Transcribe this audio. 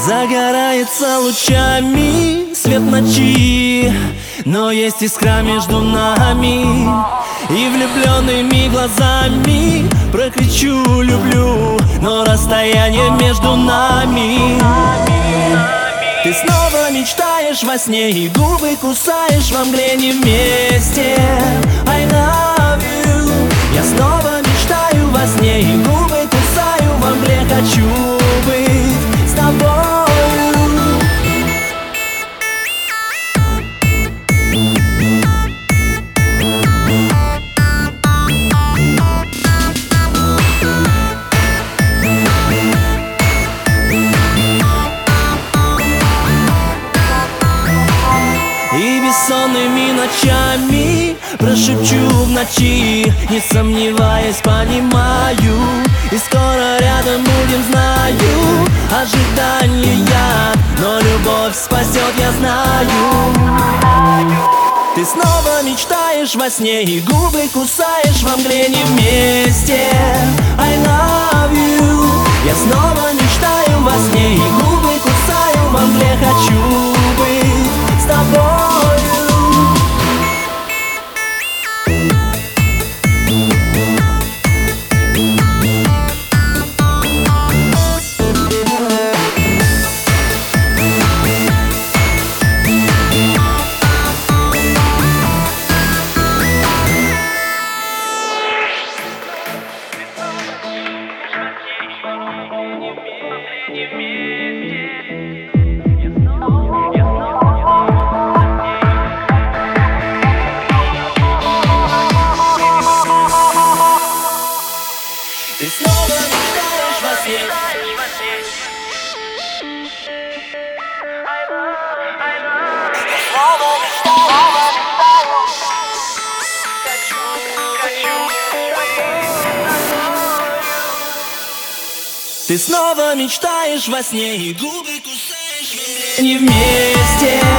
Загорается лучами свет ночи, но есть искра между нами. И влюбленными глазами прокричу «люблю», но расстояние между нами. Ты снова мечтаешь во сне и губы кусаешь во мгле не вместе. I love you. Я снова мечтаю во сне и губы кусаю во мгле. Хочу быть с тобою. И бессонными ночами прошепчу в ночи, не сомневаясь, понимаю. И скоро рядом будем, знаю. Ожидание я, но любовь спасет, я знаю. Ты снова мечтаешь во сне и губы кусаешь во мгле не вместе. I love you. Я снова мечтаю во сне и губы кусаю во мгле. Хочу быть с тобой. Ты снова мечтаешь во сне. Ты снова мечтаешь во сне и губы кусаешь во мгле не вместе.